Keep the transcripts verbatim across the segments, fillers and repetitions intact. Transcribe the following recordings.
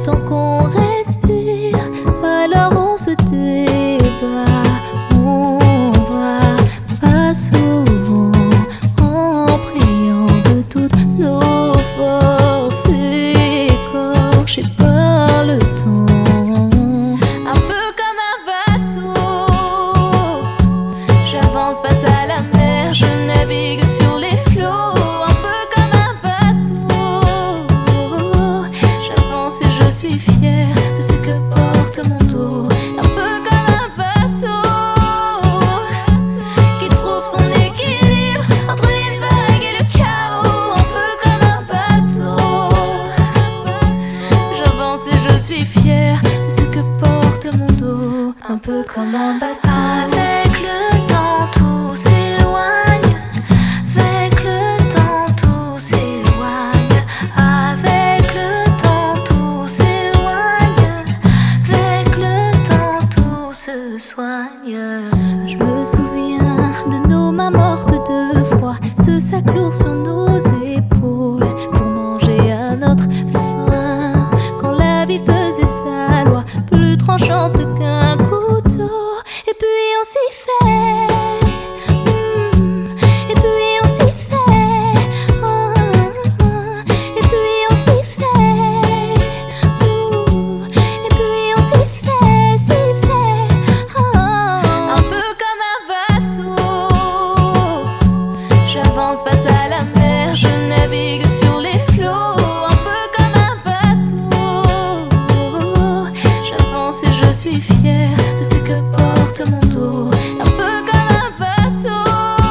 tant qu'on respire, alors on se débat, on va face au vent en priant de toutes nos forces écorchées par le temps. Un peu comme un bateau, j'avance face à la mer, je navigue sur les flots. Un peu comme un bateau, j'avance et je suis fière de ce que porte mon dos. Un peu comme un bateau qui trouve son équilibre entre les vagues et le chaos. Un peu comme un bateau, j'avance et je suis fière de ce que porte mon dos. Un peu comme un bateau. Avec le temps tout s'éloigne, avec le temps tout s'éloigne, avec le temps tout s'éloigne, avec le temps tout se soigne. Je me souviens de nos mains mortes de froid, ce sac lourd sur nos épaules pour manger à notre faim. Quand la vie faisait sa loi, plus tranchante qu'un couteau. Et puis on s'y fait, mm, et puis on s'y fait, oh, oh, oh. Et puis on s'y fait, ouh, et puis on s'y fait, s'y fait, oh, oh. Un peu comme un bateau, j'avance face à la mer, je navigue sur les flots. Un peu comme un bateau, j'avance et je suis fière de ce que porte mon dos. Un peu comme un bateau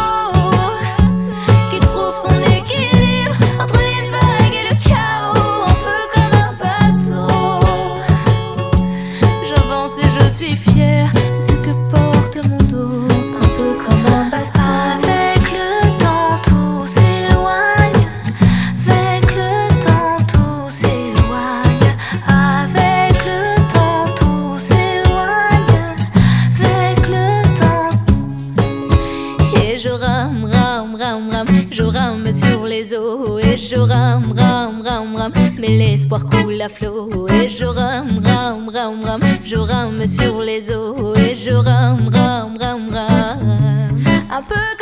qui trouve son équilibre entre les vagues et le chaos. Un peu comme un bateau, j'avance et je suis fière de ce que porte mon dos. Un peu comme un bateau. Avec le temps tout s'éloigne, avec le temps tout s'éloigne, avec le temps tout s'éloigne, avec le temps. Et je rame, rame, rame, rame, je rame sur les eaux. Et je rame, rame, rame, rame, mais l'espoir coule à flot. Et je rame, rame, rame, rame, je rame sur les eaux. Et je rame, rame, rame, rame. Un peu